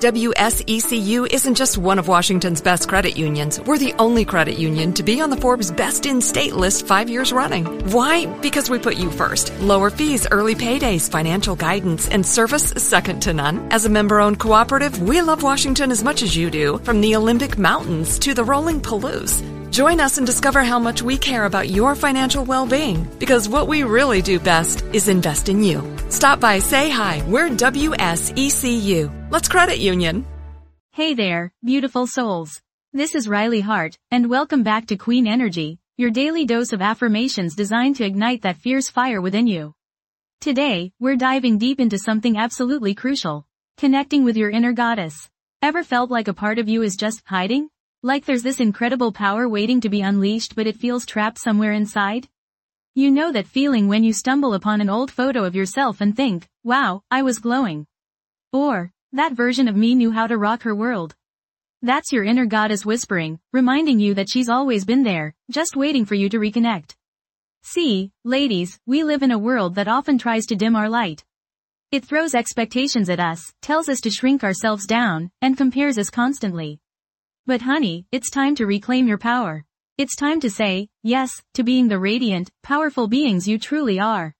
WSECU isn't just one of Washington's best credit unions. We're the only credit union to be on the Forbes Best in State list 5 years running. Why? Because we put you first. Lower fees, early paydays, financial guidance, and service second to none. As a member-owned cooperative, we love Washington as much as you do, from the Olympic Mountains to the rolling Palouse. Join us and discover how much we care about your financial well-being, because what we really do best is invest in you. Stop by, say hi. We're WSECU. Let's credit union. Hey there, beautiful souls. This is Riley Hart, and welcome back to Queen Energy, your daily dose of affirmations designed to ignite that fierce fire within you. Today, we're diving deep into something absolutely crucial: connecting with your inner goddess. Ever felt like a part of you is just hiding? Like there's this incredible power waiting to be unleashed, but it feels trapped somewhere inside? You know that feeling when you stumble upon an old photo of yourself and think, wow, I was glowing. Or, that version of me knew how to rock her world. That's your inner goddess whispering, reminding you that she's always been there, just waiting for you to reconnect. See, ladies, we live in a world that often tries to dim our light. It throws expectations at us, tells us to shrink ourselves down, and compares us constantly. But honey, it's time to reclaim your power. It's time to say, yes, to being the radiant, powerful beings you truly are.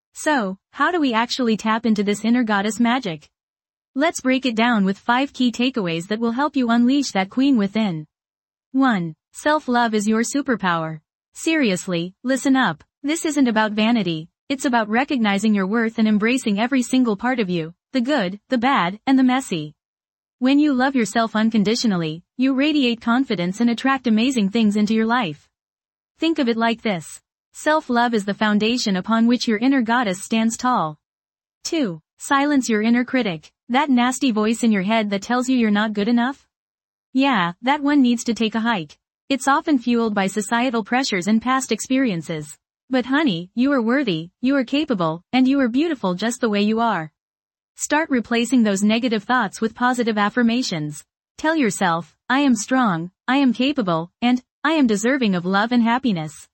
So, how do we actually tap into this inner goddess magic? Let's break it down with 5 key takeaways that will help you unleash that queen within. 1. Self-love is your superpower. Seriously, listen up. This isn't about vanity. It's about recognizing your worth and embracing every single part of you, the good, the bad, and the messy. When you love yourself unconditionally, you radiate confidence and attract amazing things into your life. Think of it like this. Self-love is the foundation upon which your inner goddess stands tall. 2. Silence your inner critic. That nasty voice in your head that tells you you're not good enough? Yeah, that one needs to take a hike. It's often fueled by societal pressures and past experiences. But honey, you are worthy, you are capable, and you are beautiful just the way you are. Start replacing those negative thoughts with positive affirmations. Tell yourself, I am strong, I am capable, and I am deserving of love and happiness.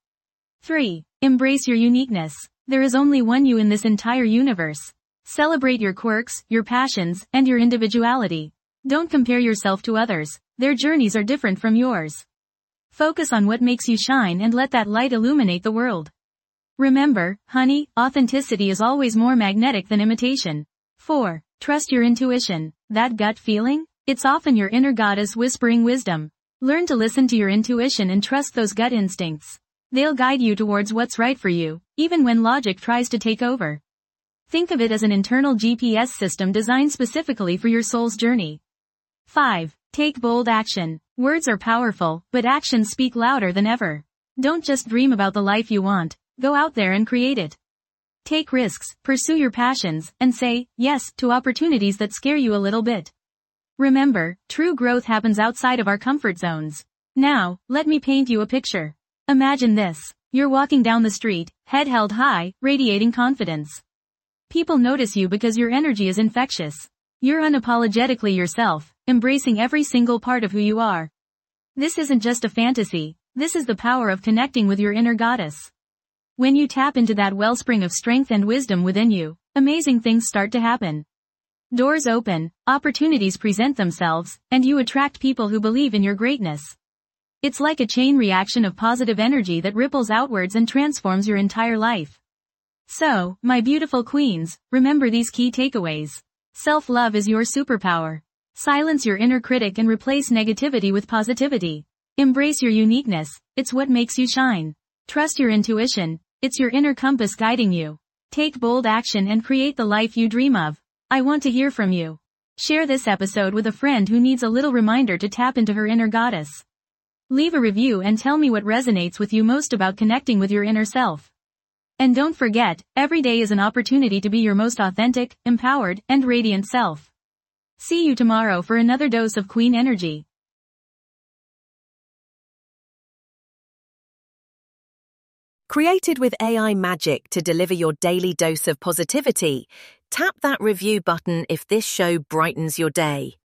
3. Embrace your uniqueness. There is only one you in this entire universe. Celebrate your quirks, your passions, and your individuality. Don't compare yourself to others. Their journeys are different from yours. Focus on what makes you shine and let that light illuminate the world. Remember, honey, authenticity is always more magnetic than imitation. 4. Trust your intuition. That gut feeling? It's often your inner goddess whispering wisdom. Learn to listen to your intuition and trust those gut instincts. They'll guide you towards what's right for you, even when logic tries to take over. Think of it as an internal GPS system designed specifically for your soul's journey. 5. Take bold action. Words are powerful, but actions speak louder than ever. Don't just dream about the life you want. Go out there and create it. Take risks, pursue your passions, and say yes to opportunities that scare you a little bit. Remember, true growth happens outside of our comfort zones. Now, let me paint you a picture. Imagine this. You're walking down the street, head held high, radiating confidence. People notice you because your energy is infectious. You're unapologetically yourself, embracing every single part of who you are. This isn't just a fantasy. This is the power of connecting with your inner goddess. When you tap into that wellspring of strength and wisdom within you, amazing things start to happen. Doors open, opportunities present themselves, and you attract people who believe in your greatness. It's like a chain reaction of positive energy that ripples outwards and transforms your entire life. So, my beautiful queens, remember these key takeaways. Self-love is your superpower. Silence your inner critic and replace negativity with positivity. Embrace your uniqueness. It's what makes you shine. Trust your intuition. It's your inner compass guiding you. Take bold action and create the life you dream of. I want to hear from you. Share this episode with a friend who needs a little reminder to tap into her inner goddess. Leave a review and tell me what resonates with you most about connecting with your inner self. And don't forget, every day is an opportunity to be your most authentic, empowered, and radiant self. See you tomorrow for another dose of Queen Energy. Created with AI magic to deliver your daily dose of positivity, tap that review button if this show brightens your day.